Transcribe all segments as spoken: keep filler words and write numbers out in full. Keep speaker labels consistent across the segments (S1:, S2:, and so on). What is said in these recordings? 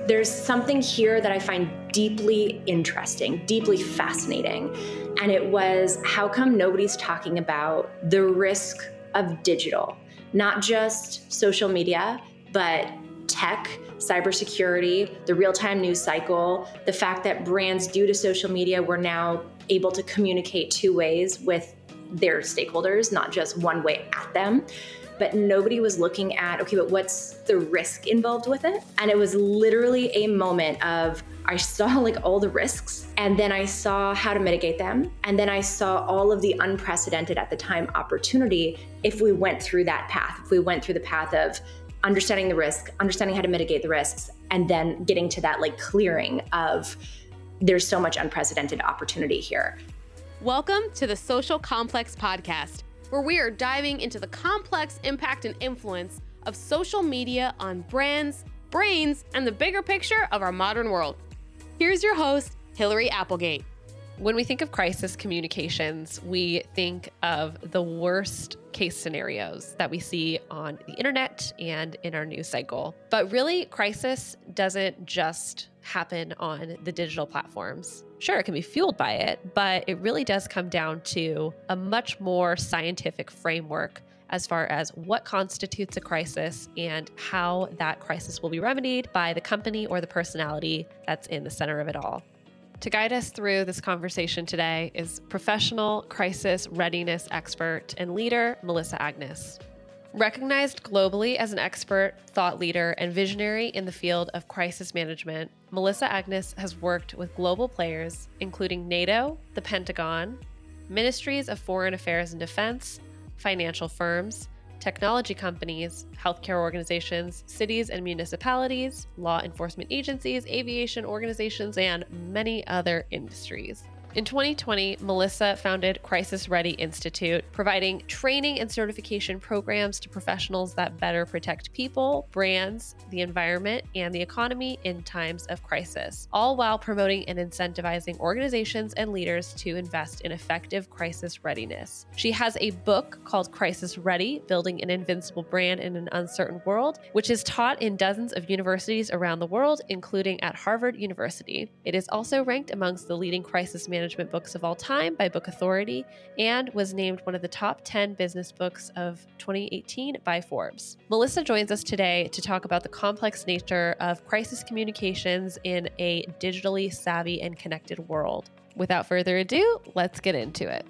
S1: There's something here that I find deeply interesting, deeply fascinating. And it was, how come nobody's talking about the risk of digital? Not just social media, but tech, cybersecurity, the real-time news cycle, the fact that brands, due to social media, were now able to communicate two ways with their stakeholders, not just one way at them. But nobody was looking at, okay, but what's the risk involved with it? And it was literally a moment of, I saw like all the risks, and then I saw how to mitigate them. And then I saw all of the unprecedented at the time opportunity if we went through that path, if we went through the path of understanding the risk, understanding how to mitigate the risks, and then getting to that like clearing of, there's so much unprecedented opportunity here.
S2: Welcome to the Social Complex Podcast, where we are diving into the complex impact and influence of social media on brands, brains, and the bigger picture of our modern world. Here's your host, Hillary Applegate.
S3: When we think of crisis communications, we think of the worst case scenarios that we see on the internet and in our news cycle. But really, crisis doesn't just happen on the digital platforms. Sure, it can be fueled by it, but it really does come down to a much more scientific framework as far as what constitutes a crisis and how that crisis will be remedied by the company or the personality that's in the center of it all. To guide us through this conversation today is professional crisis readiness expert and leader, Melissa Agnes. Recognized globally as an expert, thought leader, and visionary in the field of crisis management, Melissa Agnes has worked with global players, including NATO, the Pentagon, ministries of foreign affairs and defense, financial firms, technology companies, healthcare organizations, cities and municipalities, law enforcement agencies, aviation organizations, and many other industries. In twenty twenty, Melissa founded Crisis Ready Institute, providing training and certification programs to professionals that better protect people, brands, the environment, and the economy in times of crisis, all while promoting and incentivizing organizations and leaders to invest in effective crisis readiness. She has a book called Crisis Ready: Building an Invincible Brand in an Uncertain World, which is taught in dozens of universities around the world, including at Harvard University. It is also ranked amongst the leading crisis management management books of all time by Book Authority and was named one of the top ten business books of twenty eighteen by Forbes. Melissa joins us today to talk about the complex nature of crisis communications in a digitally savvy and connected world. Without further ado, let's get into it.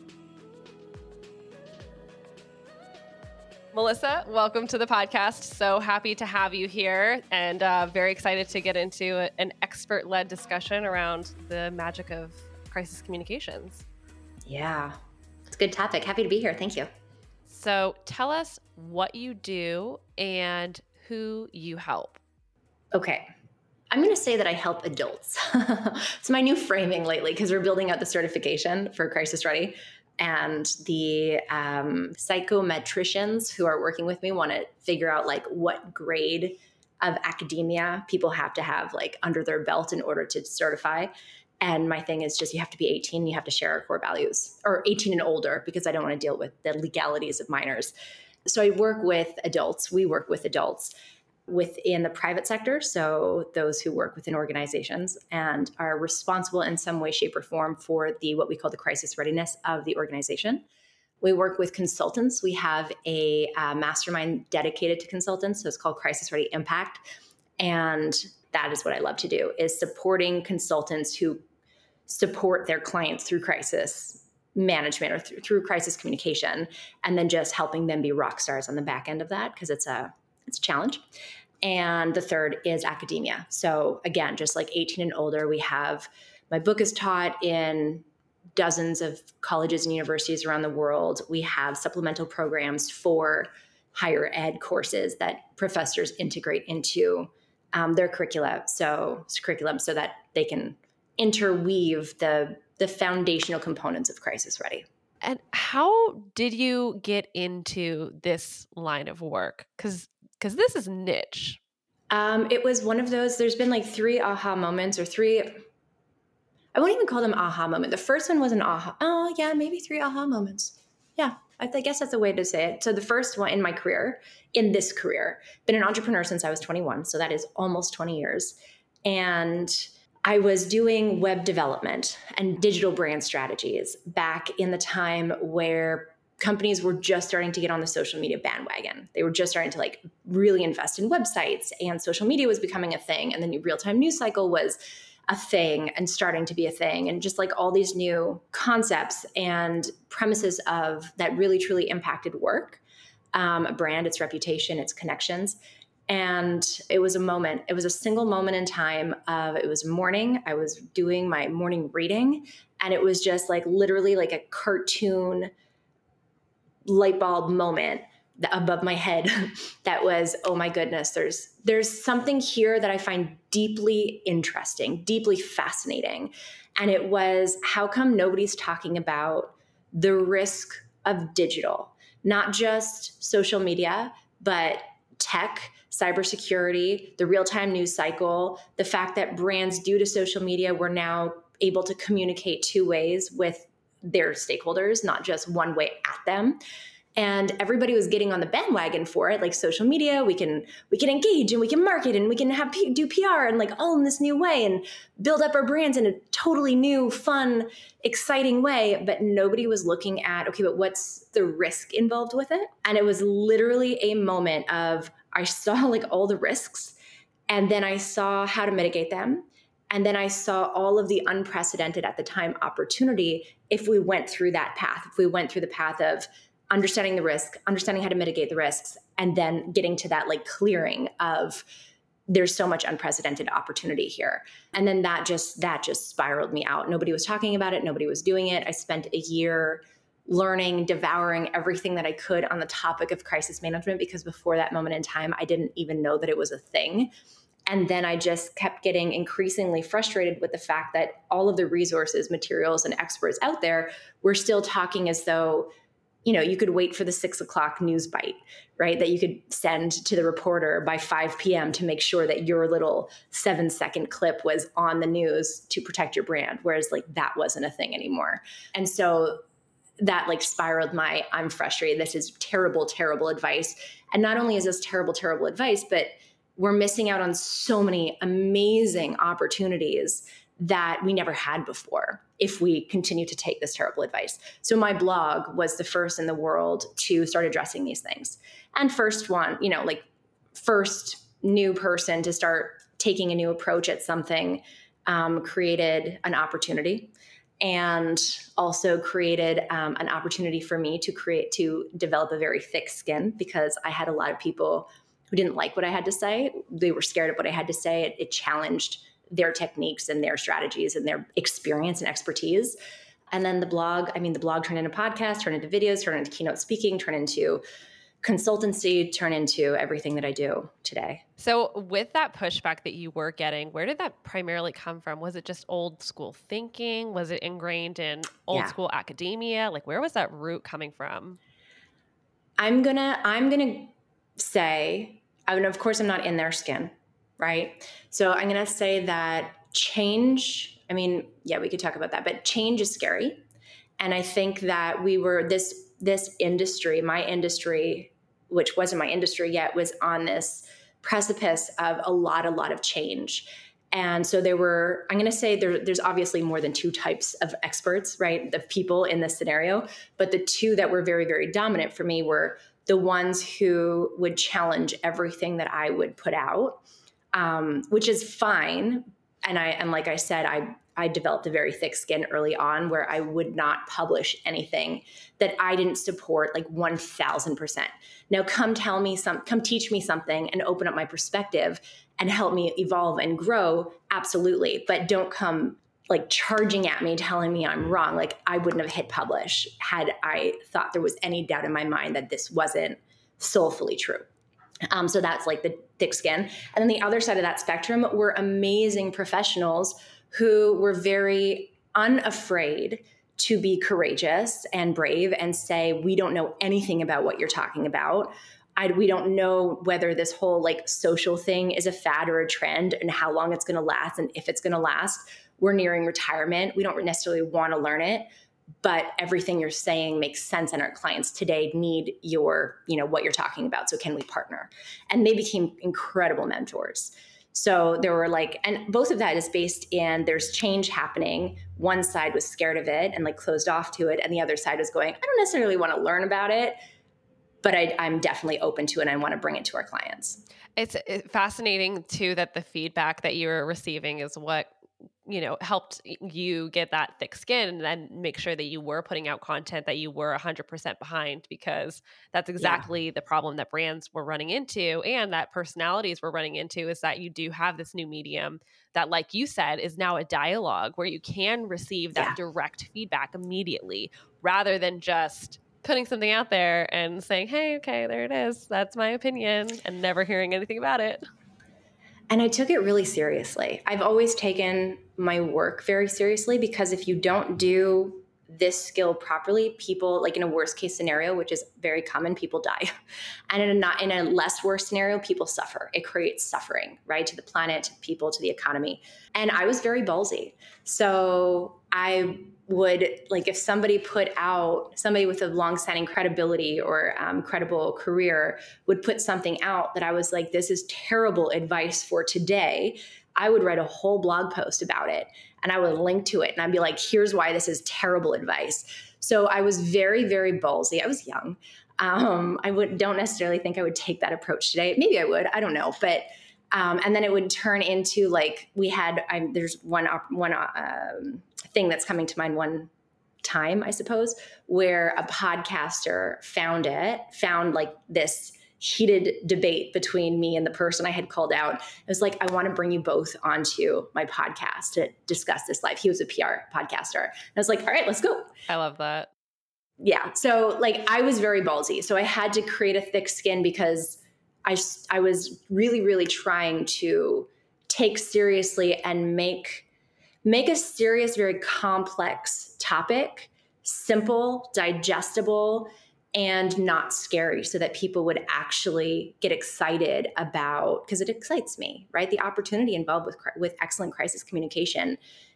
S3: Melissa, welcome to the podcast. So happy to have you here and uh, very excited to get into a, an expert-led discussion around the magic of crisis communications.
S1: Yeah, it's a good topic. Happy to be here. Thank you.
S3: So tell us what you do and who you help.
S1: Okay. I'm going to say that I help adults. It's my new framing lately because we're building out the certification for Crisis Ready. And the um, psychometricians who are working with me want to figure out like what grade of academia people have to have like under their belt in order to certify. And my thing is just, you have to be eighteen, you have to share our core values, or eighteen and older, because I don't want to deal with the legalities of minors. So I work with adults. We work with adults within the private sector. So those who work within organizations and are responsible in some way, shape, or form for the, what we call the crisis readiness of the organization. We work with consultants. We have a uh, mastermind dedicated to consultants. So it's called Crisis Ready Impact. And that is what I love to do, is supporting consultants who support their clients through crisis management or th- through crisis communication, and then just helping them be rock stars on the back end of that, because it's a it's a challenge. And the third is academia. So again, just like eighteen and older, we have, my book is taught in dozens of colleges and universities around the world. We have supplemental programs for higher ed courses that professors integrate into um, their curricula, so curriculum, so that they can interweave the the foundational components of Crisis Ready.
S3: And how did you get into this line of work? Because because this is niche.
S1: Um, it was one of those, there's been like three aha moments or three, I won't even call them aha moment. The first one was an aha. Oh yeah, maybe three aha moments. Yeah, I, th- I guess that's a way to say it. So the first one in my career, in this career, been an entrepreneur since I was twenty-one. So that is almost twenty years. And I was doing web development and digital brand strategies back in the time where companies were just starting to get on the social media bandwagon. They were just starting to like really invest in websites, and social media was becoming a thing. And the real-time news cycle was a thing and starting to be a thing. And just like all these new concepts and premises of that really truly impacted work, um, a brand, its reputation, its connections. And it was a moment, it was a single moment in time of, it was morning, I was doing my morning reading, and it was just like literally like a cartoon light bulb moment above my head that was, oh my goodness, there's there's something here that I find deeply interesting, deeply fascinating. And it was, how come nobody's talking about the risk of digital, not just social media, but tech, cybersecurity, the real-time news cycle, the fact that brands, due to social media, were now able to communicate two ways with their stakeholders, not just one way at them. And everybody was getting on the bandwagon for it, like social media, we can we can engage and we can market and we can have do P R and like all in this new way and build up our brands in a totally new, fun, exciting way. But nobody was looking at, okay, but what's the risk involved with it? And it was literally a moment of, I saw like all the risks, and then I saw how to mitigate them. And then I saw all of the unprecedented at the time opportunity if we went through that path, if we went through the path of understanding the risk, understanding how to mitigate the risks, and then getting to that like clearing of, there's so much unprecedented opportunity here. And then that just, that just spiraled me out. Nobody was talking about it. Nobody was doing it. I spent a year learning, devouring everything that I could on the topic of crisis management, because before that moment in time, I didn't even know that it was a thing. And then I just kept getting increasingly frustrated with the fact that all of the resources, materials, and experts out there were still talking as though, you know, you could wait for the six o'clock news bite, right? That you could send to the reporter by five p.m. to make sure that your little seven second clip was on the news to protect your brand. Whereas like that wasn't a thing anymore. And so that like spiraled my, I'm frustrated. This is terrible, terrible advice. And not only is this terrible, terrible advice, but we're missing out on so many amazing opportunities that we never had before if we continue to take this terrible advice. So my blog was the first in the world to start addressing these things. And first one, you know, like first new person to start taking a new approach at something, um, created an opportunity, and also created um, an opportunity for me to create, to develop a very thick skin, because I had a lot of people who didn't like what I had to say. They were scared of what I had to say. It, it challenged their techniques and their strategies and their experience and expertise. And then the blog, I mean, the blog turned into podcasts, turned into videos, turned into keynote speaking, turned into consultancy, turned into everything that I do today.
S3: So with that pushback that you were getting, where did that primarily come from? Was it just old school thinking? Was it ingrained in old yeah. school academia? Like, where was that root coming from?
S1: I'm gonna, I'm gonna say, I mean, of course I'm not in their skin, right? So I'm going to say that change, I mean, yeah, we could talk about that, but change is scary. And I think that we were, this, this industry, my industry, which wasn't my industry yet, was on this precipice of a lot, a lot of change. And so there were, I'm going to say there, there's obviously more than two types of experts, right? The people in this scenario, but the two that were very, very dominant for me were the ones who would challenge everything that I would put out, um, which is fine. And I, and like I said, I, I developed a very thick skin early on where I would not publish anything that I didn't support like one thousand percent. Now come tell me some, come teach me something and open up my perspective and help me evolve and grow. Absolutely. But don't come like charging at me, telling me I'm wrong. Like I wouldn't have hit publish had I thought there was any doubt in my mind that this wasn't soulfully true. Um, so that's like the thick skin. And then the other side of that spectrum were amazing professionals who were very unafraid to be courageous and brave and say, we don't know anything about what you're talking about. I, we don't know whether this whole like social thing is a fad or a trend and how long it's going to last and if it's going to last. We're nearing retirement. We don't necessarily want to learn it, but everything you're saying makes sense. And our clients today need your, you know, what you're talking about. So can we partner? And they became incredible mentors. So there were like, and both of that is based in there's change happening. One side was scared of it and like closed off to it. And the other side was going, I don't necessarily want to learn about it, but I, I'm definitely open to it. And I want to bring it to our clients.
S3: It's fascinating too, that the feedback that you're receiving is what, you know, helped you get that thick skin and then make sure that you were putting out content that you were one hundred percent behind, because that's exactly yeah. the problem that brands were running into and that personalities were running into, is that you do have this new medium that, like you said, is now a dialogue where you can receive that yeah. direct feedback immediately rather than just putting something out there and saying, hey, okay, there it is. That's my opinion, and never hearing anything about it.
S1: And I took it really seriously. I've always taken my work very seriously, because if you don't do this skill properly, people, like in a worst case scenario, which is very common, people die. And in a not in a less worse scenario, people suffer. It creates suffering, right? To the planet, to people, to the economy. And I was very ballsy. So I would, like, if somebody put out, somebody with a longstanding credibility or um, credible career would put something out that I was like, this is terrible advice for today, I would write a whole blog post about it. And I would link to it. And I'd be like, here's why this is terrible advice. So I was very, very ballsy. I was young. Um, I would, don't necessarily think I would take that approach today. Maybe I would, I don't know. But Um, and then it would turn into like, we had, I, there's one, one um, thing that's coming to mind one time, I suppose, where a podcaster found it, found like this heated debate between me and the person I had called out. It was like, I want to bring you both onto my podcast to discuss this live. He was a P R podcaster. And I was like, all right, let's go.
S3: I love that.
S1: Yeah. So like, I was very ballsy. So I had to create a thick skin, because I, I was really, really trying to take seriously and make, make a serious, very complex topic simple, digestible, and not scary, so that people would actually get excited about, because it excites me, right? The opportunity involved with, with excellent crisis communication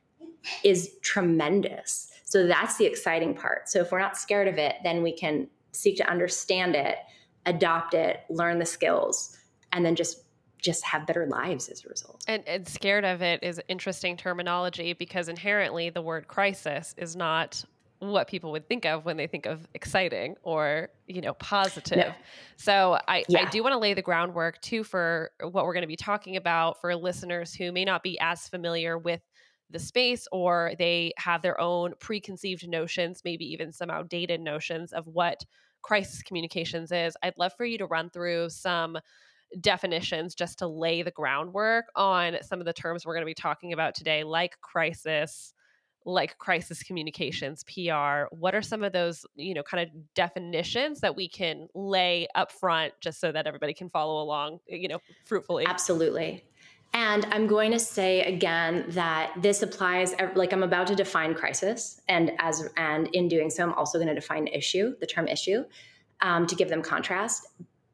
S1: is tremendous. So that's the exciting part. So if we're not scared of it, then we can seek to understand it, adopt it, learn the skills, and then just just have better lives as a result.
S3: And, and scared of it is interesting terminology, because inherently the word crisis is not what people would think of when they think of exciting or, you know, positive. No. So I, yeah. I do want to lay the groundwork too for what we're going to be talking about for listeners who may not be as familiar with the space, or they have their own preconceived notions, maybe even some outdated notions of what crisis communications is. I'd love for you to run through some definitions just to lay the groundwork on some of the terms we're going to be talking about today, like crisis, like crisis communications, P R. What are some of those, you know, kind of definitions that we can lay up front just so that everybody can follow along, you know, fruitfully?
S1: Absolutely. And I'm going to say again that this applies, like I'm about to define crisis, and as and in doing so, I'm also going to define issue, the term issue, um, to give them contrast.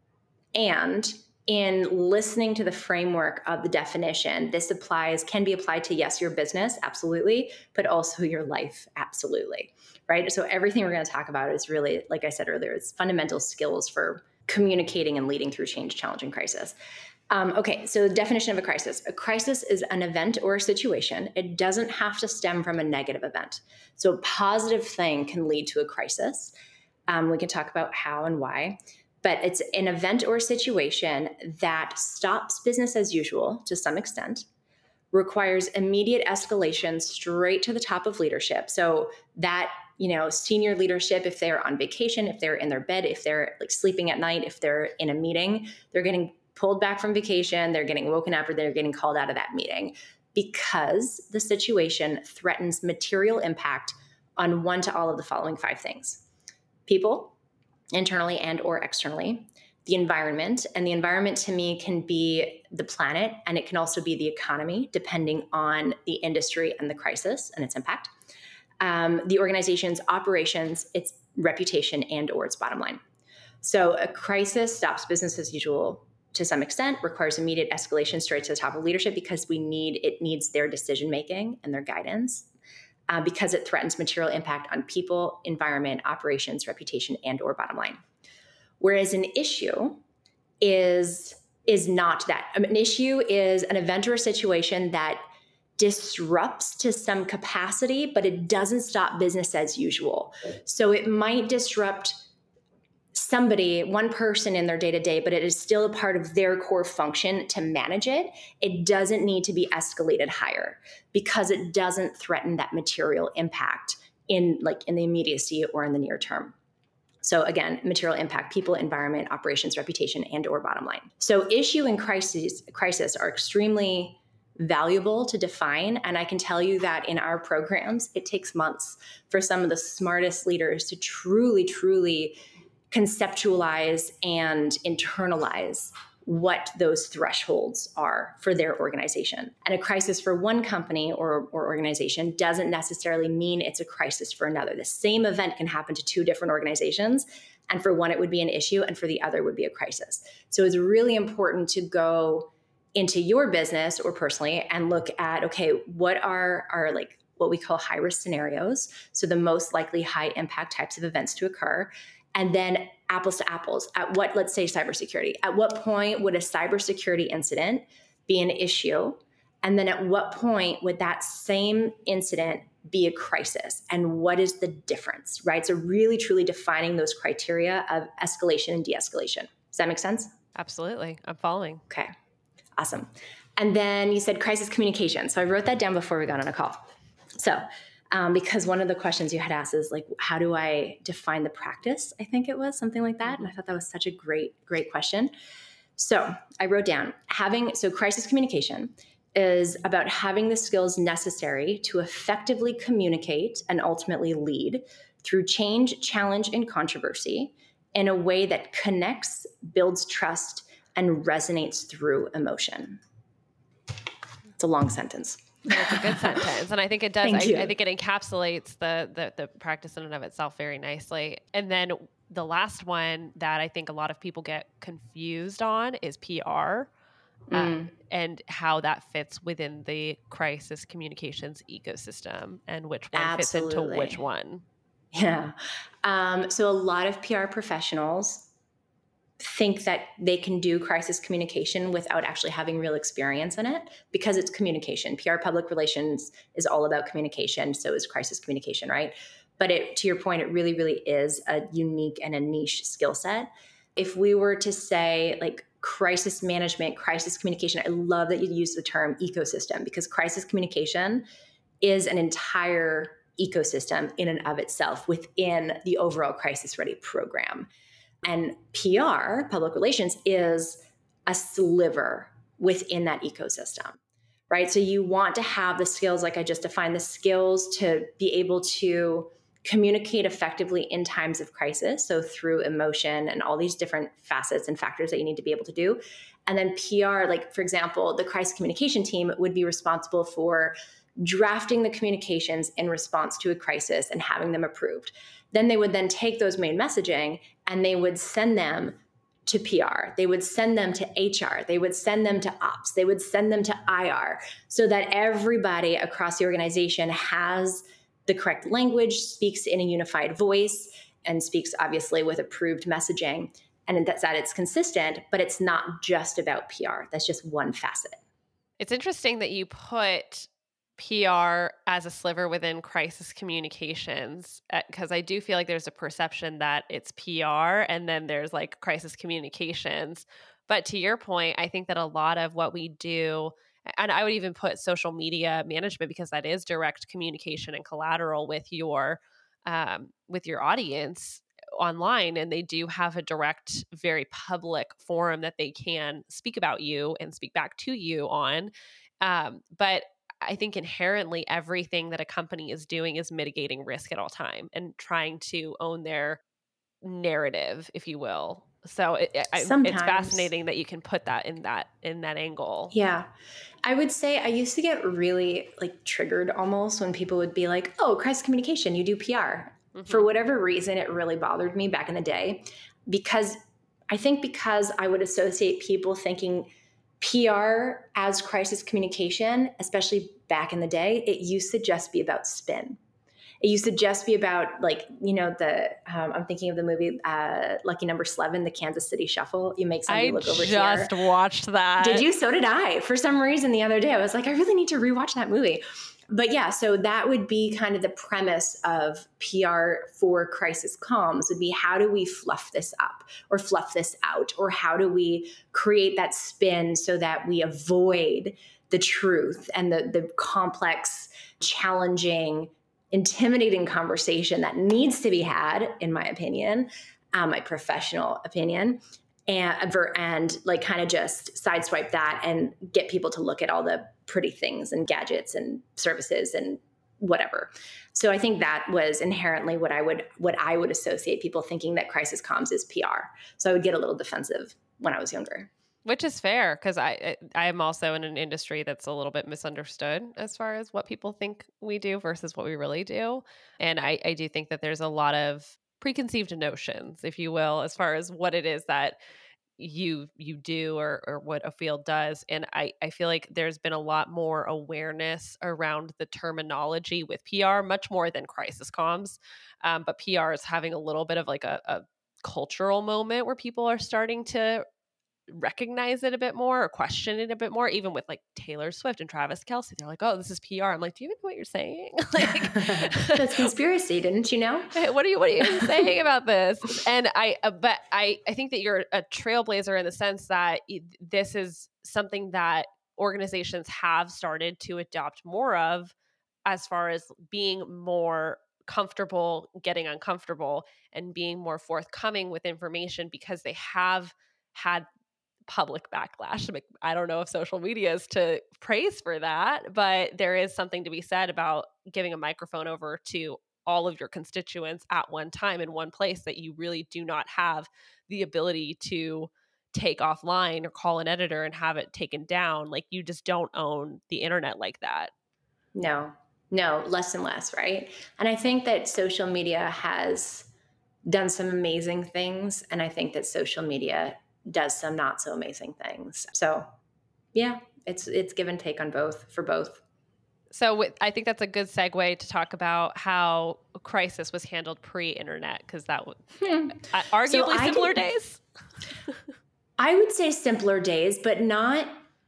S1: And in listening to the framework of the definition, this applies, can be applied to, yes, your business, absolutely, but also your life, absolutely, right? So everything we're going to talk about is really, like I said earlier, it's fundamental skills for communicating and leading through change, challenge, and crisis. Um, okay, so the definition of a crisis. A crisis is an event or a situation. It doesn't have to stem from a negative event. So a positive thing can lead to a crisis. Um, we can talk about how and why. But it's an event or situation that stops business as usual to some extent, requires immediate escalation straight to the top of leadership. So that, you know, senior leadership, if they're on vacation, if they're in their bed, if they're like sleeping at night, if they're in a meeting, they're getting pulled back from vacation, they're getting woken up, or they're getting called out of that meeting because the situation threatens material impact on one to all of the following five things: people, internally and or externally, the environment, and the environment to me can be the planet, and it can also be the economy, depending on the industry and the crisis and its impact, um, the organization's operations, its reputation, and or its bottom line. So a crisis stops business as usual to some extent, requires immediate escalation straight to the top of leadership because we need it needs their decision-making and their guidance. Uh, because it threatens material impact on people, environment, operations, reputation, and or bottom line. Whereas an issue is is not that. An issue is an event or a situation that disrupts to some capacity, but it doesn't stop business as usual. So it might disrupt somebody, one person in their day-to-day, but it is still a part of their core function to manage it. It doesn't need to be escalated higher because it doesn't threaten that material impact in like in the immediacy or in the near term. So again, material impact, people, environment, operations, reputation, and or bottom line. So issue and crisis, crisis are extremely valuable to define. And I can tell you that in our programs, it takes months for some of the smartest leaders to truly, truly conceptualize and internalize what those thresholds are for their organization. And a crisis for one company or, or organization doesn't necessarily mean it's a crisis for another. The same event can happen to two different organizations. And for one, it would be an issue, and for the other would be a crisis. So it's really important to go into your business or personally and look at, okay, what are our like what we call high risk scenarios? So the most likely high impact types of events to occur. And then apples to apples, at what, let's say cybersecurity, at what point would a cybersecurity incident be an issue? And then at what point would that same incident be a crisis? And what is the difference, right? So really truly defining those criteria of escalation and de-escalation. Does that make sense?
S3: Absolutely. I'm following.
S1: Okay, awesome. And then you said crisis communication. So I wrote that down before we got on a call. So Um, because one of the questions you had asked is like, how do I define the practice? I think it was something like that. And I thought that was such a great, great question. So I wrote down having, so crisis communication is about having the skills necessary to effectively communicate and ultimately lead through change, challenge, and controversy in a way that connects, builds trust, and resonates through emotion. It's a long sentence.
S3: That's a good sentence. And I think it does.
S1: Thank
S3: I,
S1: you.
S3: I think it encapsulates the, the the practice in and of itself very nicely. And then the last one that I think a lot of people get confused on is P R mm. uh, and how that fits within the crisis communications ecosystem and which one
S1: Absolutely.
S3: fits into which one.
S1: Yeah. Um, so a lot of P R professionals think that they can do crisis communication without actually having real experience in it because it's communication. P R public relations is all about communication. So is crisis communication, right? But it, to your point, it really, really is a unique and a niche skill set. If we were to say like crisis management, crisis communication, I love that you use the term ecosystem because crisis communication is an entire ecosystem in and of itself within the overall Crisis Ready program. And P R, public relations, is a sliver within that ecosystem, right? So you want to have the skills, like I just defined, the skills to be able to communicate effectively in times of crisis. So through emotion and all these different facets and factors that you need to be able to do. And then P R, like for example, the crisis communication team would be responsible for drafting the communications in response to a crisis and having them approved. Then they would then take those main messaging and they would send them to P R. They would send them to H R. They would send them to ops. They would send them to I R so that everybody across the organization has the correct language, speaks in a unified voice, and speaks obviously with approved messaging. And that's that it's consistent, but it's not just about P R. That's just one facet.
S3: It's interesting that you put P R as a sliver within crisis communications, because I do feel like there's a perception that it's P R and then there's like crisis communications. But to your point, I think that a lot of what we do, and I would even put social media management because that is direct communication and collateral with your um, with your audience online, and they do have a direct, very public forum that they can speak about you and speak back to you on. Um, but I think inherently everything that a company is doing is mitigating risk at all time and trying to own their narrative, if you will. So it, it, it's fascinating that you can put that in that in that angle.
S1: Yeah. I would say I used to get really like triggered almost when people would be like, oh, crisis communication, you do P R. Mm-hmm. For whatever reason, it really bothered me back in the day because I think because I would associate people thinking P R as crisis communication, especially back in the day, it used to just be about spin. It used to just be about like, you know, the, um, I'm thinking of the movie uh, Lucky Number Slevin, the Kansas City Shuffle. You make somebody
S3: I
S1: look over here.
S3: I just watched that.
S1: Did you? So did I. For some reason the other day, I was like, I really need to rewatch that movie. But yeah, so that would be kind of the premise of P R for crisis comms would be, how do we fluff this up or fluff this out? Or how do we create that spin so that we avoid the truth and the, the complex, challenging, intimidating conversation that needs to be had, in my opinion, um, my professional opinion, and, and like kind of just sideswipe that and get people to look at all the pretty things and gadgets and services and whatever. So I think that was inherently what I would what I would associate people thinking that crisis comms is P R. So I would get a little defensive when I was younger.
S3: Which is fair, because I I am also in an industry that's a little bit misunderstood as far as what people think we do versus what we really do. And I, I do think that there's a lot of preconceived notions, if you will, as far as what it is that you you do or or what a field does. And I, I feel like there's been a lot more awareness around the terminology with P R, much more than crisis comms. Um, but P R is having a little bit of like a, a cultural moment where people are starting to recognize it a bit more or question it a bit more, even with like Taylor Swift and Travis Kelce. They're like, oh, this is P R. I'm like, do you even know what you're saying? Like,
S1: that's conspiracy, didn't you know?
S3: What are you what are you saying about this? And I uh, but I I think that you're a trailblazer in the sense that this is something that organizations have started to adopt more of, as far as being more comfortable getting uncomfortable and being more forthcoming with information, because they have had public backlash. I don't know if social media is to praise for that, but there is something to be said about giving a microphone over to all of your constituents at one time in one place that you really do not have the ability to take offline or call an editor and have it taken down. Like, you just don't own the internet like that.
S1: No, no, less and less, right? And I think that social media has done some amazing things, and I think that social media does some not so amazing things. So yeah, it's it's give and take on both, for both.
S3: So with, I think that's a good segue to talk about how crisis was handled pre-internet, because that would hmm. uh, arguably so simpler days.
S1: I would say simpler days, but not,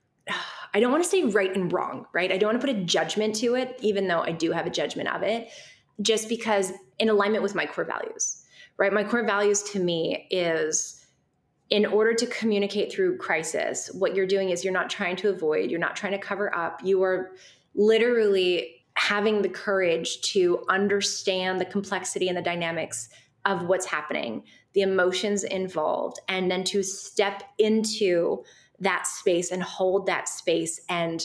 S1: I don't want to say right and wrong, right? I don't want to put a judgment to it, even though I do have a judgment of it, just because in alignment with my core values, right? My core values to me is, in order to communicate through crisis, what you're doing is you're not trying to avoid, you're not trying to cover up, you are literally having the courage to understand the complexity and the dynamics of what's happening, the emotions involved, and then to step into that space and hold that space and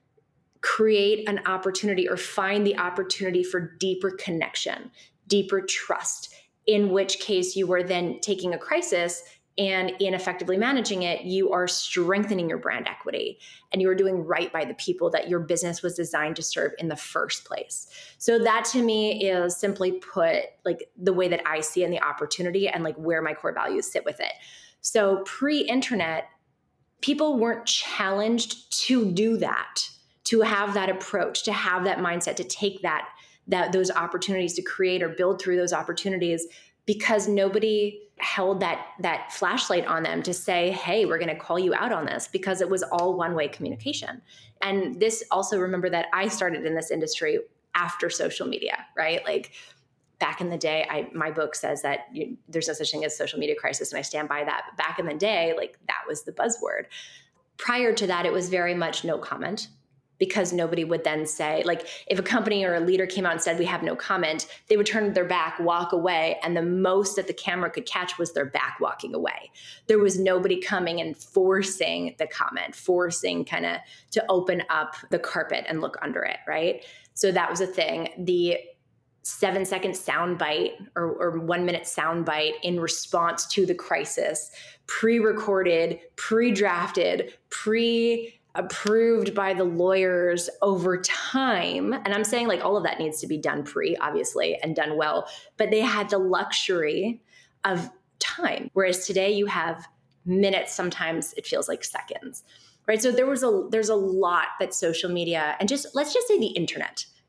S1: create an opportunity or find the opportunity for deeper connection, deeper trust, in which case you are then taking a crisis, and in effectively managing it, you are strengthening your brand equity and you are doing right by the people that your business was designed to serve in the first place. So that to me is, simply put, like the way that I see it and the opportunity and like where my core values sit with it. So pre-internet, people weren't challenged to do that, to have that approach, to have that mindset, to take that, that those opportunities to create or build through those opportunities, because nobody held that that flashlight on them to say, hey, we're going to call you out on this, because it was all one-way communication. And this also, remember that I started in this industry after social media, right? Like back in the day, I, my book says that you, there's no such thing as social media crisis, and I stand by that. But back in the day, like that was the buzzword. Prior to that, it was very much no comment, because nobody would then say, like if a company or a leader came out and said, we have no comment, they would turn their back, walk away. And the most that the camera could catch was their back walking away. There was nobody coming and forcing the comment, forcing kind of to open up the carpet and look under it, right? So that was a thing. The seven second sound bite or, or one minute sound bite in response to the crisis, pre-recorded, pre-drafted, pre approved by the lawyers over time. And I'm saying like all of that needs to be done pre, obviously, and done well, but they had the luxury of time. Whereas today you have minutes, sometimes it feels like seconds, right? So there was a, there's a lot that social media and just, let's just say the internet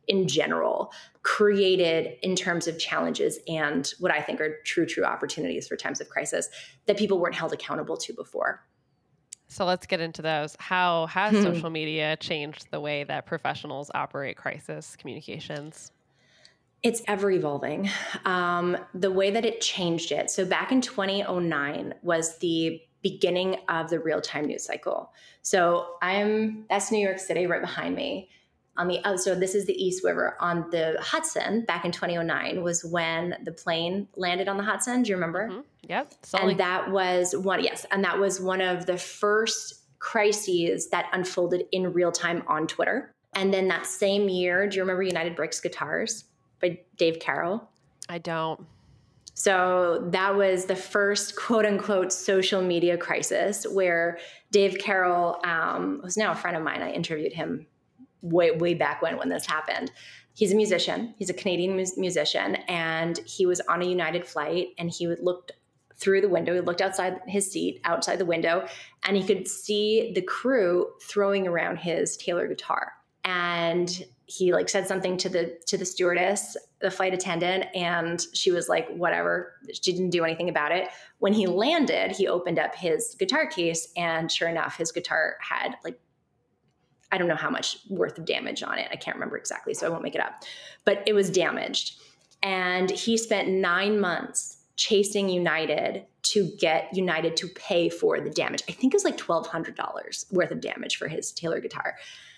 S1: in general created in terms of challenges and what I think are true, true opportunities for times of crisis that people weren't held accountable to before.
S3: So let's get into those. How has
S1: Hmm.
S3: social media changed the way that professionals operate crisis communications?
S1: It's ever evolving. Um, the way that it changed it. So back in twenty oh nine was the beginning of the real-time news cycle. So I'm, that's New York City right behind me. On the other, so this is the East River. On the Hudson, back in twenty oh nine was when the plane landed on the Hudson. Do you remember?
S3: Mm-hmm. Yep. Sully.
S1: And that was one, yes. And that was one of the first crises that unfolded in real time on Twitter. And then that same year, do you remember United Breaks Guitars by Dave Carroll?
S3: I don't.
S1: So that was the first quote unquote social media crisis where Dave Carroll um, was now a friend of mine. I interviewed him way, way back when, when this happened. He's a musician. He's a Canadian mu- musician. And he was on a United flight and he would look through the window. He looked outside his seat, outside the window, and he could see the crew throwing around his Taylor guitar. And he like said something to the to the stewardess, the flight attendant, and she was like, whatever. She didn't do anything about it. When he landed, he opened up his guitar case, and sure enough, his guitar had like, I don't know how much worth of damage on it. I can't remember exactly, so I won't make it up. But it was damaged. And he spent nine months chasing United to get United to pay for the damage. I think it was like twelve hundred dollars worth of damage for his Taylor guitar.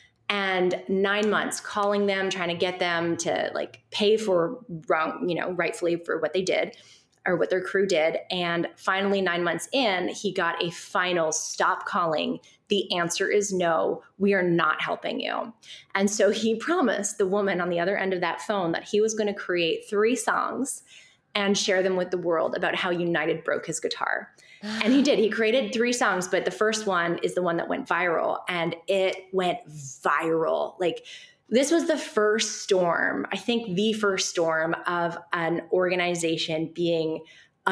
S1: And nine months calling them, trying to get them to like pay for wrong, you know, rightfully for what they did or what their crew did. And finally, nine months in, he got a final stop calling. The answer is no, we are not helping you. And so he promised the woman on the other end of that phone that he was going to create three songs and share them with the world about how United broke his guitar. And he did. He created three songs, but the first one is the one that went viral, and it went viral. Like, this was the first storm, I think the first storm of an organization being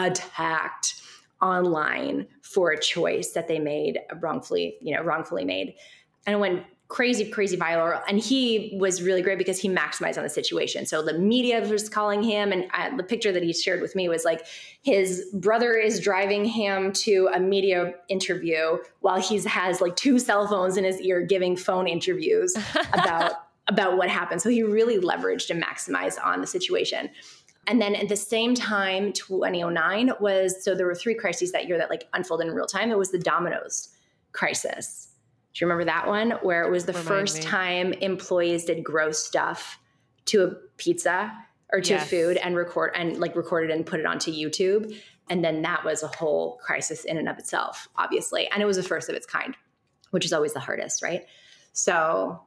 S1: attacked online for a choice that they made wrongfully, you know, wrongfully made. And it went crazy, crazy viral. And he was really great because he maximized on the situation. So the media was calling him, and uh, the picture that he shared with me was like his brother is driving him to a media interview while he has like two cell phones in his ear giving phone interviews about, about what happened. So he really leveraged and maximized on the situation. And then at the same time, twenty oh nine was, so there were three crises that year that like unfolded in real time. It was the Domino's crisis. Do you remember that one where it was the
S3: Remind
S1: first
S3: me.
S1: time employees did gross stuff to a pizza or to
S3: Yes.
S1: food and record and like recorded and put it onto YouTube? And then that was a whole crisis in and of itself, obviously. And it was the first of its kind, which is always the hardest, right? So,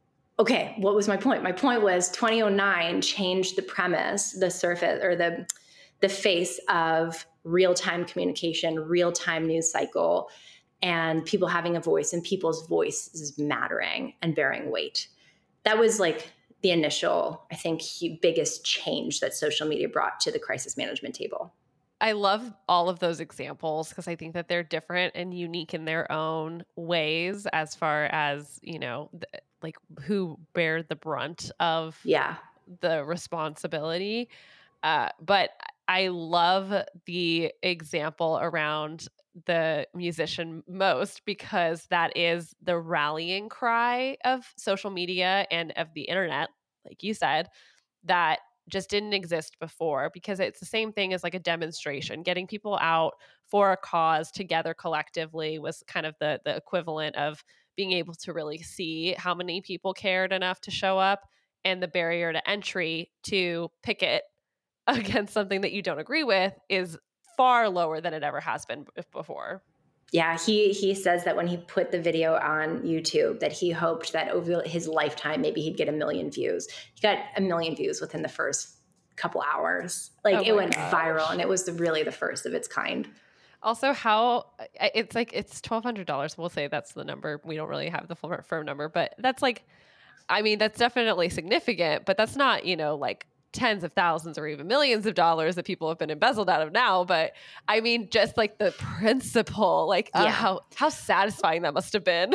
S1: okay, what was my point? My point was twenty oh nine changed the premise, the surface or the the face of real-time communication, real-time news cycle, and people having a voice and people's voices mattering and bearing weight. That was like the initial, I think, biggest change that social media brought to the crisis management table.
S3: I love all of those examples because I think that they're different and unique in their own ways as far as, you know, th- like who bear the brunt of
S1: Yeah.
S3: the responsibility. Uh, but I love the example around the musician most because that is the rallying cry of social media and of the internet, like you said, that just didn't exist before, because it's the same thing as like a demonstration. Getting people out for a cause together collectively was kind of the the equivalent of being able to really see how many people cared enough to show up, and the barrier to entry to picket against something that you don't agree with is far lower than it ever has been b- before.
S1: Yeah, he he says that when he put the video on YouTube that he hoped that over his lifetime maybe he'd get a million views. He got a million views within the first couple hours. Like
S3: Oh
S1: it
S3: my
S1: went
S3: gosh.
S1: viral, and it was the, really the first of its kind.
S3: Also, how I- it's like it's twelve hundred dollars. We'll say that's the number. We don't really have the full firm number, but that's like, I mean, that's definitely significant, but that's not, you know, like tens of thousands or even millions of dollars that people have been embezzled out of now. But I mean, just like the principle, like uh,
S1: Yeah.
S3: how how satisfying that must have been.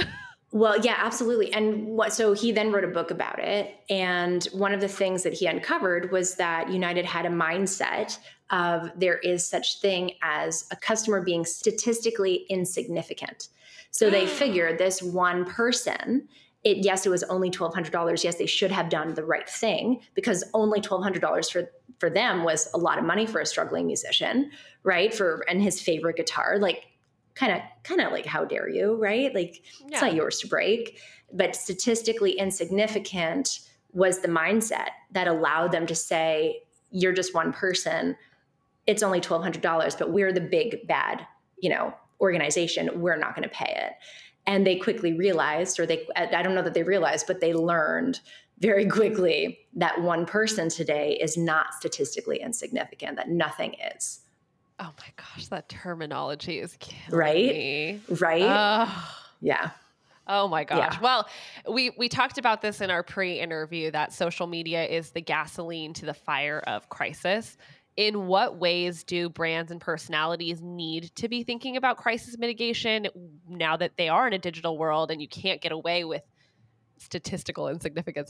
S1: Well, yeah, absolutely. And what, so he then wrote a book about it. And one of the things that he uncovered was that United had a mindset of there is such thing as a customer being statistically insignificant. So they figured this one person, it, yes, it was only twelve hundred dollars. Yes, they should have done the right thing because only twelve hundred dollars for, for them was a lot of money for a struggling musician, right? For, and his favorite guitar, like, kind of kind of like, how dare you, right? Like, yeah. It's not yours to break. But statistically insignificant was the mindset that allowed them to say, you're just one person. It's only twelve hundred dollars, but we're the big bad, you know, organization. We're not going to pay it. And they quickly realized, or they, I don't know that they realized, but they learned very quickly that one person today is not statistically insignificant, that nothing is.
S3: Oh my gosh, that terminology is killing
S1: right?
S3: me.
S1: Right?
S3: Oh.
S1: Yeah.
S3: Oh my gosh.
S1: Yeah.
S3: Well, we we talked about this in our pre-interview that social media is the gasoline to the fire of crisis. In what ways do brands and personalities need to be thinking about crisis mitigation now that they are in a digital world and you can't get away with statistical insignificance?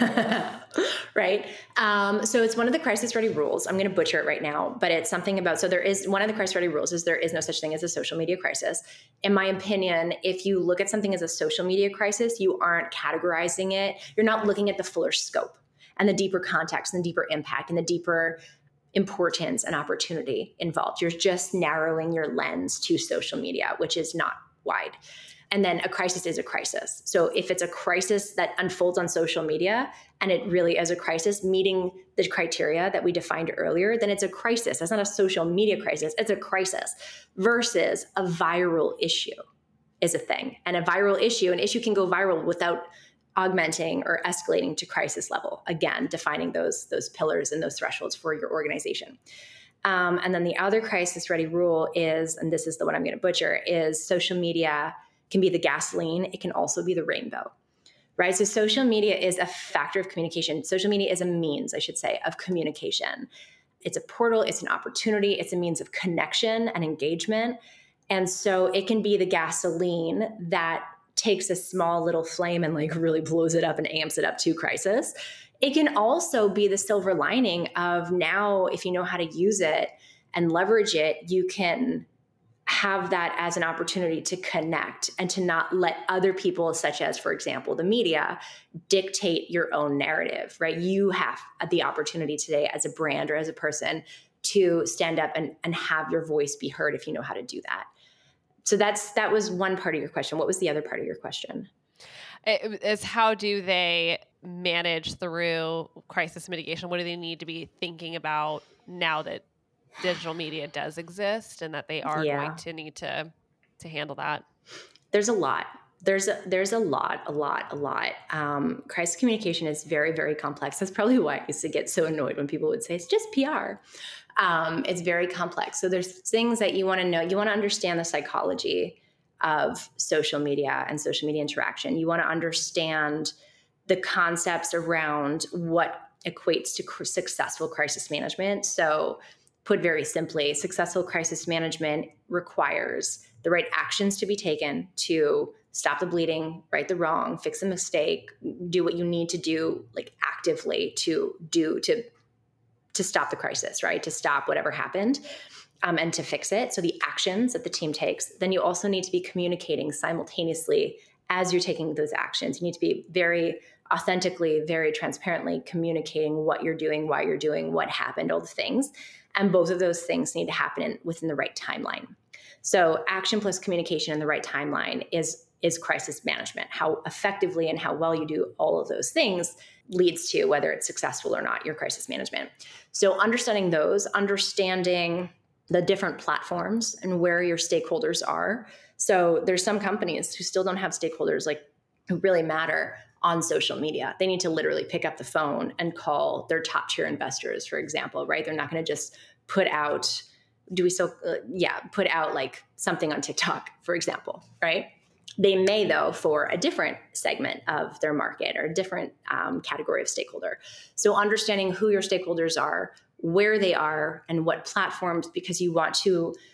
S1: Right. Um, so it's one of the crisis ready rules. I'm going to butcher it right now, but it's something about, so there is one of the crisis ready rules is there is no such thing as a social media crisis. In my opinion, if you look at something as a social media crisis, you aren't categorizing it. You're not looking at the fuller scope and the deeper context and the deeper impact and the deeper importance and opportunity involved. You're just narrowing your lens to social media, which is not wide. And then a crisis is a crisis. So if it's a crisis that unfolds on social media and it really is a crisis meeting the criteria that we defined earlier, then it's a crisis. That's not a social media crisis. It's a crisis versus a viral issue is a thing. And a viral issue, an issue can go viral without augmenting or escalating to crisis level. Again, defining those, those pillars and those thresholds for your organization. Um, and then the other crisis ready rule is, and this is the one I'm going to butcher, is social media can be the gasoline. It can also be the rainbow, right? So social media is a factor of communication. Social media is a means, I should say, of communication. It's a portal. It's an opportunity. It's a means of connection and engagement. And so it can be the gasoline that takes a small little flame and like really blows it up and amps it up to crisis. It can also be the silver lining of now, if you know how to use it and leverage it, you can have that as an opportunity to connect and to not let other people, such as, for example, the media, dictate your own narrative, right? You have the opportunity today as a brand or as a person to stand up and, and have your voice be heard if you know how to do that. So that's that was one part of your question. What was the other part of your question?
S3: It is how do they manage through crisis mitigation? What do they need to be thinking about now that digital media does exist and that they are yeah. going to need to to handle that?
S1: There's a lot. There's a, there's a lot, a lot, a lot. Um, crisis communication is very, very complex. That's probably why I used to get so annoyed when people would say it's just P R. Um, it's very complex. So there's things that you want to know. You want to understand the psychology of social media and social media interaction. You want to understand the concepts around what equates to cr- successful crisis management. So put very simply, successful crisis management requires the right actions to be taken to stop the bleeding, right the wrong, fix a mistake, do what you need to do, like actively to do to to stop the crisis, right? To stop whatever happened um, and to fix it. So the actions that the team takes. Then you also need to be communicating simultaneously as you're taking those actions. You need to be very authentically, very transparently communicating what you're doing, why you're doing, what happened, all the things. And both of those things need to happen in, within the right timeline. So action plus communication in the right timeline is, is crisis management. How effectively and how well you do all of those things leads to whether it's successful or not, your crisis management. So understanding those, understanding the different platforms and where your stakeholders are. So there's some companies who still don't have stakeholders like who really matter on social media. They need to literally pick up the phone and call their top tier investors, for example, right? They're not going to just put out, do we still, uh, yeah, put out like something on TikTok, for example, right? They may, though, for a different segment of their market or a different um, category of stakeholder. So understanding who your stakeholders are, where they are, and what platforms, because you want to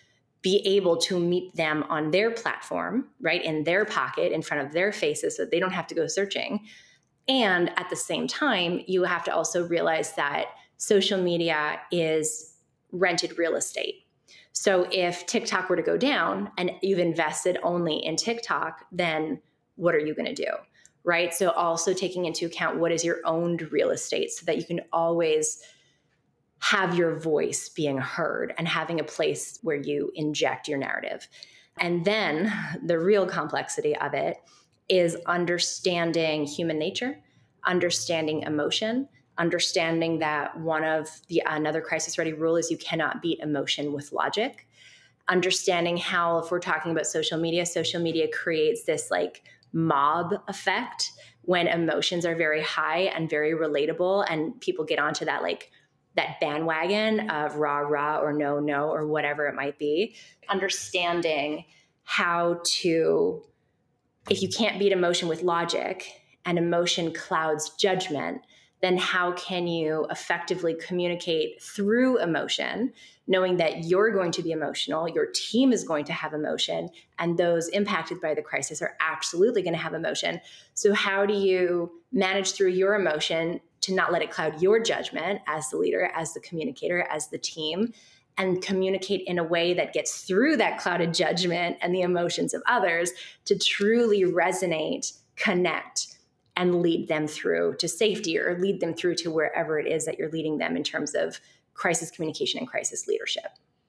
S1: be able to meet them on their platform, right, in their pocket, in front of their faces, so they don't have to go searching. And at the same time, you have to also realize that social media is rented real estate. So if TikTok were to go down and you've invested only in TikTok, then what are you going to do, right? So also taking into account what is your owned real estate so that you can always have your voice being heard and having a place where you inject your narrative. And then the real complexity of it is understanding human nature, understanding emotion, understanding that one of the another crisis ready rule is you cannot beat emotion with logic. Understanding how, if we're talking about social media, social media creates this like mob effect when emotions are very high and very relatable, and people get onto that like that bandwagon of rah, rah, or no, no, or whatever it might be. Understanding how to, if you can't beat emotion with logic and emotion clouds judgment, then how can you effectively communicate through emotion, knowing that you're going to be emotional, your team is going to have emotion, and those impacted by the crisis are absolutely going to have emotion. So how do you manage through your emotion to not let it cloud your judgment as the leader, as the communicator, as the team, and communicate in a way that gets through that clouded judgment and the emotions of others to truly resonate, connect, and lead them through to safety, or lead them through to wherever it is that you're leading them in terms of crisis communication and crisis leadership.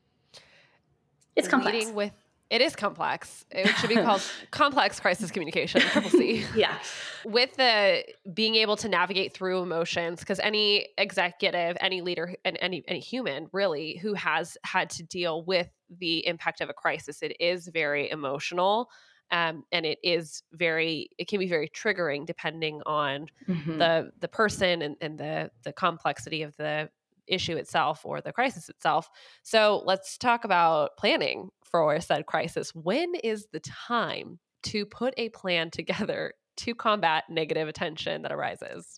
S1: It's complex.
S3: Leading with, it is complex. It should be called complex crisis communication, triple C.
S1: Yeah.
S3: With the being able to navigate through emotions, because any executive, any leader, and any, any human really who has had to deal with the impact of a crisis, it is very emotional. Um, and it is very, it can be very triggering depending on mm-hmm. the the person and, and the the complexity of the issue itself or the crisis itself. So let's talk about planning for said crisis. When is the time to put a plan together to combat negative attention that arises?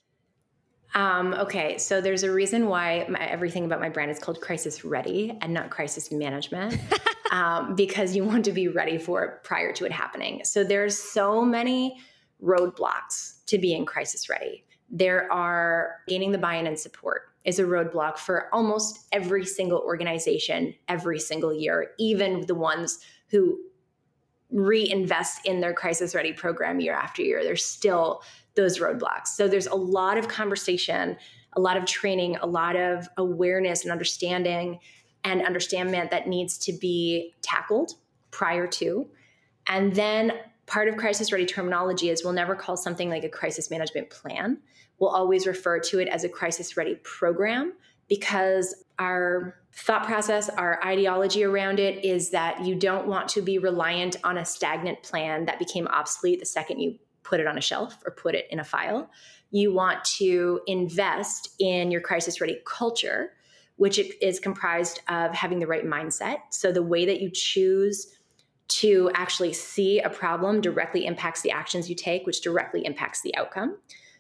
S1: Um, okay, so there's a reason why my, everything about my brand is called Crisis Ready and not Crisis Management, um, because you want to be ready for it prior to it happening. So there's so many roadblocks to being crisis ready. There are gaining the buy-in and support is a roadblock for almost every single organization every single year, even the ones who reinvest in their crisis ready program year after year. There's still those roadblocks. So there's a lot of conversation, a lot of training, a lot of awareness and understanding and understanding that needs to be tackled prior to. And then part of crisis ready terminology is we'll never call something like a crisis management plan. We'll always refer to it as a crisis ready program, because our thought process, our ideology around it is that you don't want to be reliant on a stagnant plan that became obsolete the second you put it on a shelf or put it in a file. You want to invest in your crisis ready culture, which is comprised of having the right mindset. So the way that you choose to actually see a problem directly impacts the actions you take, which directly impacts the outcome.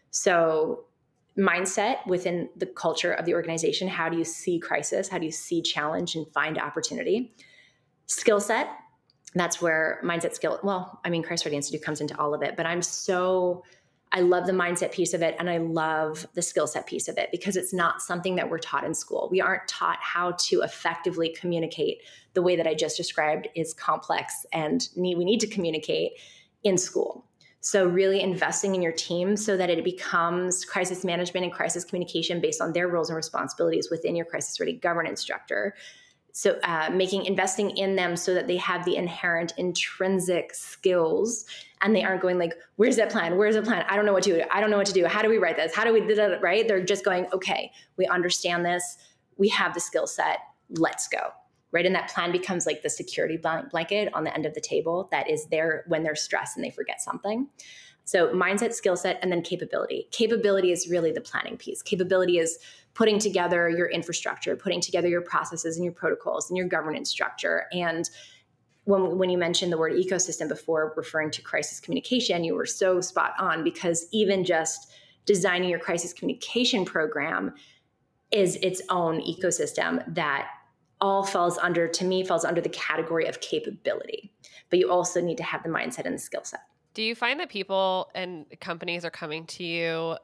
S1: So mindset within the culture of the organization. How do you see crisis? How do you see challenge and find opportunity? Skill set. That's where mindset skill, well, I mean, Crisis Ready Institute comes into all of it, but I'm so, I love the mindset piece of it. And I love the skill set piece of it, because it's not something that we're taught in school. We aren't taught how to effectively communicate the way that I just described is complex and need, we need to communicate in school. So really investing in your team so that it becomes crisis management and crisis communication based on their roles and responsibilities within your crisis ready governance structure. So uh, making, investing in them so that they have the inherent intrinsic skills and they aren't going like, where's that plan? Where's the plan? I don't know what to do. I don't know what to do. How do we write this? How do we do that? Right? They're just going, okay, we understand this. We have the skill set. Let's go. Right? And that plan becomes like the security blanket on the end of the table that is there when they're stressed and they forget something. So mindset, skill set, and then capability. Capability is really the planning piece. Capability is putting together your infrastructure, putting together your processes and your protocols and your governance structure. And when, when you mentioned the word ecosystem before referring to crisis communication, you were so spot on, because even just designing your crisis communication program is its own ecosystem that all falls under, to me, falls under the category of capability. But you also need to have the mindset and the skill set.
S3: Do you find that people and companies are coming to you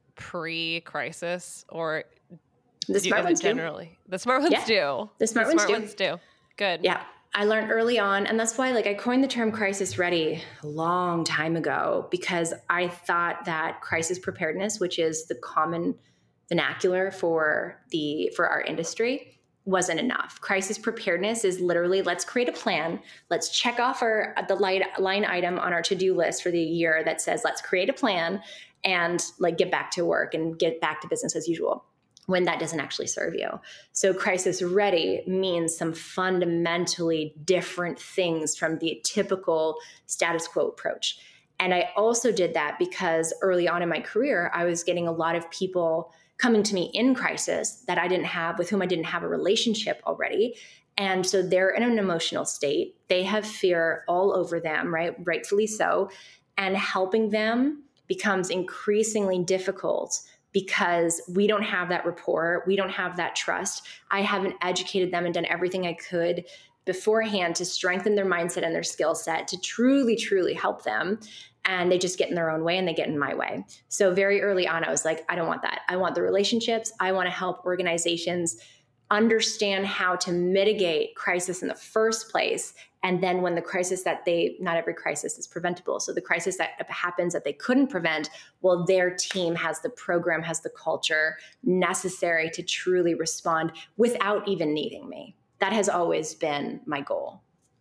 S3: pre-crisis, or
S1: the smart ones
S3: generally? Do? The smart ones
S1: yeah.
S3: do.
S1: The smart,
S3: the
S1: ones,
S3: smart
S1: do.
S3: ones do. Good.
S1: Yeah. I learned early on, and that's why like I coined the term crisis ready a long time ago, because I thought that crisis preparedness, which is the common vernacular for the for our industry, wasn't enough. Crisis preparedness is literally, let's create a plan. Let's check off our the line, line item on our to-do list for the year that says, let's create a plan and like get back to work and get back to business as usual, when that doesn't actually serve you. So crisis ready means some fundamentally different things from the typical status quo approach. And I also did that because early on in my career, I was getting a lot of people coming to me in crisis that I didn't have, with whom I didn't have a relationship already. And so they're in an emotional state. They have fear all over them, right? Rightfully so. And helping them becomes increasingly difficult because we don't have that rapport. We don't have that trust. I haven't educated them and done everything I could beforehand to strengthen their mindset and their skill set to truly, truly help them. And they just get in their own way and they get in my way. So very early on, I was like, I don't want that. I want the relationships. I want to help organizations understand how to mitigate crisis in the first place. And then when the crisis that they, not every crisis is preventable. So the crisis that happens that they couldn't prevent, well, their team has the program, has the culture necessary to truly respond without even needing me. That has always been my goal.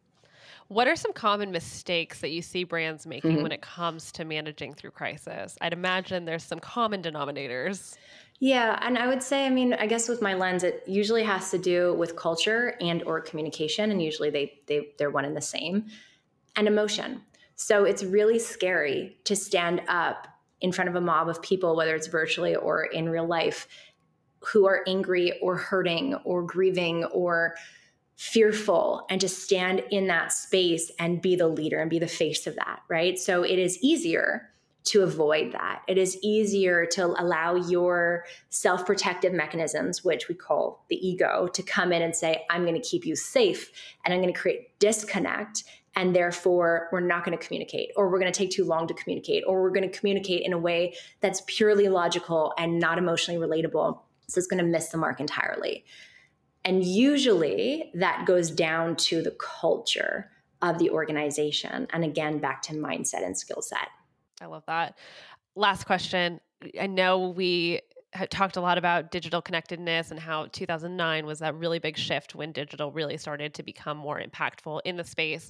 S3: What are some common mistakes that you see brands making
S1: Mm-hmm.
S3: when it comes to managing through crisis? I'd imagine there's some common denominators.
S1: Yeah. And I would say, I mean, I guess with my lens, it usually has to do with culture and or communication. And usually they, they, they're one and the same, and emotion. So it's really scary to stand up in front of a mob of people, whether it's virtually or in real life, who are angry or hurting or grieving or fearful, and just stand in that space and be the leader and be the face of that, right? So it is easier to avoid that. It is easier to allow your self-protective mechanisms, which we call the ego, to come in and say, I'm going to keep you safe and I'm going to create disconnect. And therefore, we're not going to communicate, or we're going to take too long to communicate, or we're going to communicate in a way that's purely logical and not emotionally relatable. So it's going to miss the mark entirely. And usually that goes down to the culture of the organization. And again, back to mindset and skill set.
S3: I love that. Last question. I know we had talked a lot about digital connectedness and how two thousand nine was that really big shift when digital really started to become more impactful in the space.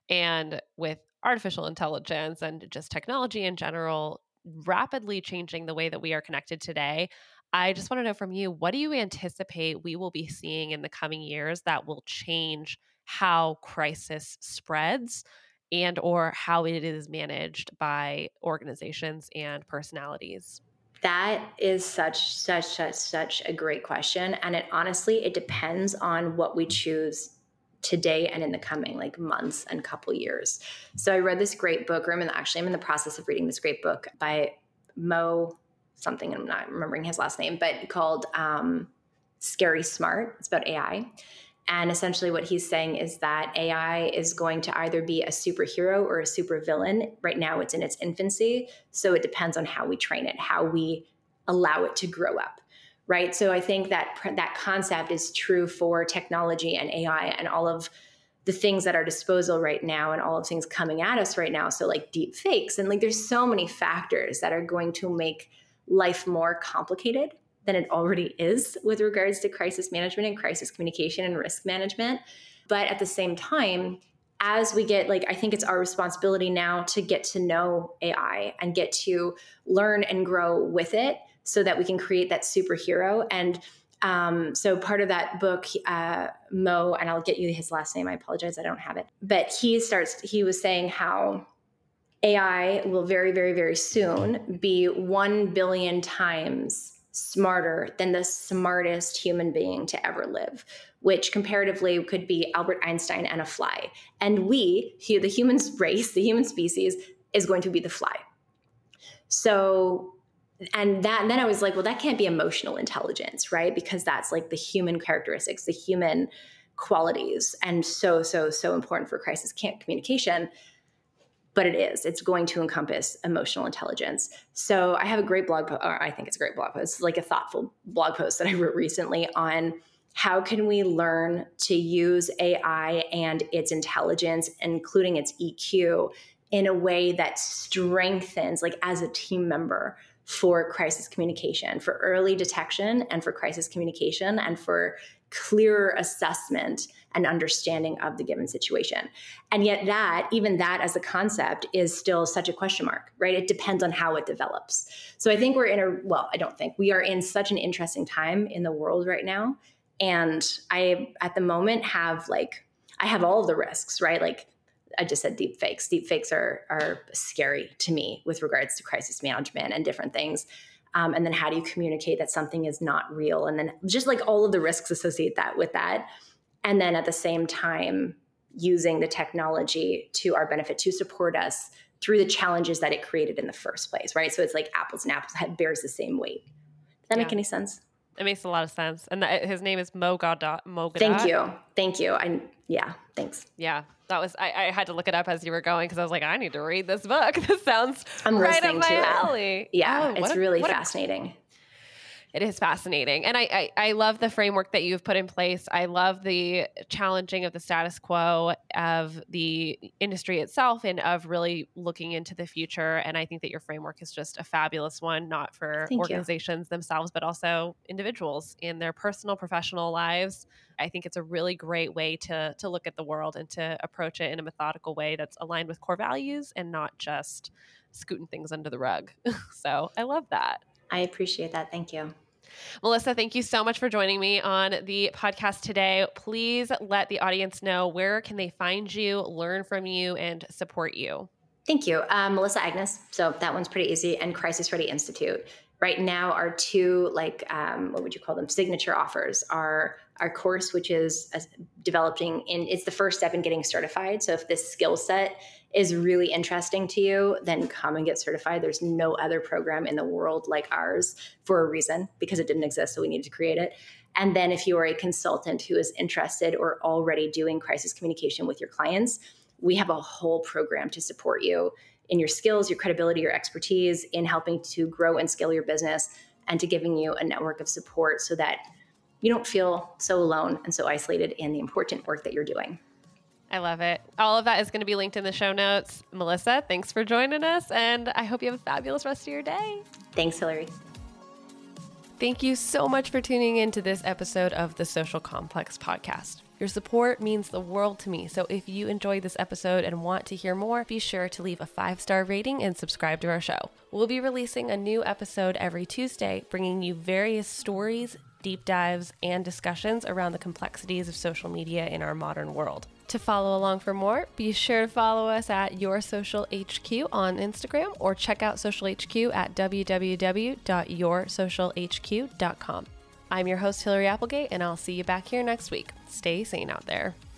S3: And with artificial intelligence and just technology in general rapidly changing the way that we are connected today, I just want to know from you, what do you anticipate we will be seeing in the coming years that will change how crisis spreads and or how it is managed by organizations and personalities?
S1: That is such, such, such, such a great question. And it honestly, it depends on what we choose today and in the coming like months and couple years. So I read this great book, or I'm in, actually I'm in the process of reading this great book by Mo something, I'm not remembering his last name, but called um, Scary Smart. It's about A I. And essentially what he's saying is that A I is going to either be a superhero or a supervillain. Right now it's in its infancy. So it depends on how we train it, how we allow it to grow up, right? So I think that that concept is true for technology and A I and all of the things at our disposal right now and all of things coming at us right now. So like deep fakes, and like there's so many factors that are going to make life more complicated than it already is with regards to crisis management and crisis communication and risk management. But at the same time, as we get, like, I think it's our responsibility now to get to know A I and get to learn and grow with it so that we can create that superhero. And um, so part of that book, uh, Mo, and I'll get you his last name, I apologize, I don't have it. But he starts, he was saying how A I will very, very, very soon be one billion times smarter than the smartest human being to ever live, which comparatively could be Albert Einstein and a fly. And we, the human race, the human species, is going to be the fly. So and that, and then I was like, well, that can't be emotional intelligence, right? Because that's like the human characteristics, the human qualities, and so, so, so important for crisis communication. But it is, it's going to encompass emotional intelligence. So I have a great blog post, or I think it's a great blog post, like a thoughtful blog post that I wrote recently on how can we learn to use A I and its intelligence, including its E Q, in a way that strengthens, like as a team member, for crisis communication, for early detection and for crisis communication, and for clearer assessment and understanding of the given situation. And yet that, even that as a concept, is still such a question mark, right? It depends on how it develops. So I think we're in a, well, I don't think, we are in such an interesting time in the world right now. And I, at the moment, have like, I have all of the risks, right? Like I just said, deep fakes. Deep fakes are, are scary to me with regards to crisis management and different things. Um, and then how do you communicate that something is not real? And then just like all of the risks associated that with that. And then at the same time, using the technology to our benefit to support us through the challenges that it created in the first place, right? So it's like apples and apples, it bears the same weight. Does that yeah. make any sense?
S3: It makes a lot of sense. And that, his name is Mo Gaudat. Mo Gaudat.
S1: Thank you. Thank you. I, yeah, thanks.
S3: Yeah, that was, I, I had to look it up as you were going because I was like, I need to read this book. This sounds
S1: I'm
S3: right up my
S1: to
S3: alley.
S1: It. Yeah,
S3: oh,
S1: it's
S3: a,
S1: really fascinating.
S3: A, it is fascinating. And I, I, I love the framework that you've put in place. I love the challenging of the status quo of the industry itself and of really looking into the future. And I think that your framework is just a fabulous one, not for
S1: Thank
S3: organizations
S1: you.
S3: themselves, but also individuals in their personal, professional lives. I think it's a really great way to, to look at the world and to approach it in a methodical way that's aligned with core values and not just scooting things under the rug. So I love that.
S1: I appreciate that. Thank you.
S3: Melissa, thank you so much for joining me on the podcast today. Please let the audience know, where can they find you, learn from you, and support you?
S1: Thank you. Um, Melissa Agnes. So that one's pretty easy. And Crisis Ready Institute. Right now, our two, like, um, what would you call them? Signature offers are our course, which is uh, developing in, it's the first step in getting certified. So if this skill set is really interesting to you, then come and get certified. There's no other program in the world like ours for a reason, because it didn't exist. So we needed to create it. And then if you are a consultant who is interested or already doing crisis communication with your clients, we have a whole program to support you in your skills, your credibility, your expertise in helping to grow and scale your business, and to giving you a network of support so that you don't feel so alone and so isolated in the important work that you're doing.
S3: I love it. All of that is going to be linked in the show notes. Melissa, thanks for joining us, and I hope you have a fabulous rest of your day.
S1: Thanks, Hillary.
S3: Thank you so much for tuning in to this episode of the Social Complex Podcast. Your support means the world to me, so if you enjoyed this episode and want to hear more, be sure to leave a five-star rating and subscribe to our show. We'll be releasing a new episode every Tuesday, bringing you various stories, deep dives, and discussions around the complexities of social media in our modern world. To follow along for more, be sure to follow us at Your Social H Q on Instagram, or check out Social H Q at w w w dot your social h q dot com. I'm your host, Hillary Applegate, and I'll see you back here next week. Stay sane out there.